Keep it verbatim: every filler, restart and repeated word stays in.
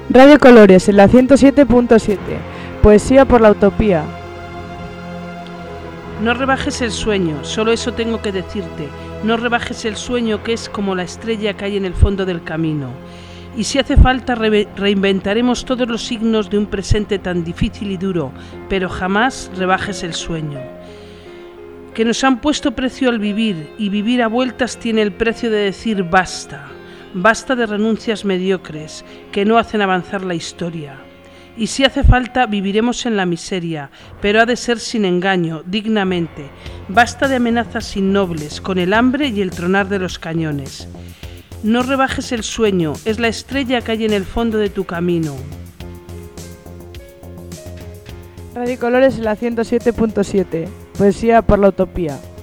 Radio Colores en la ciento siete punto siete. Poesía por la utopía. No rebajes el sueño, solo eso tengo que decirte. No rebajes el sueño, que es como la estrella que hay en el fondo del camino. Y si hace falta re- reinventaremos todos los signos de un presente tan difícil y duro, pero jamás rebajes el sueño. Que nos han puesto precio al vivir, y vivir a vueltas tiene el precio de decir basta. Basta de renuncias mediocres que no hacen avanzar la historia. Y si hace falta, viviremos en la miseria, pero ha de ser sin engaño, dignamente. Basta de amenazas innobles, con el hambre y el tronar de los cañones. No rebajes el sueño, es la estrella que hay en el fondo de tu camino. Radio Colores en la ciento siete punto siete. Poesía por la utopía.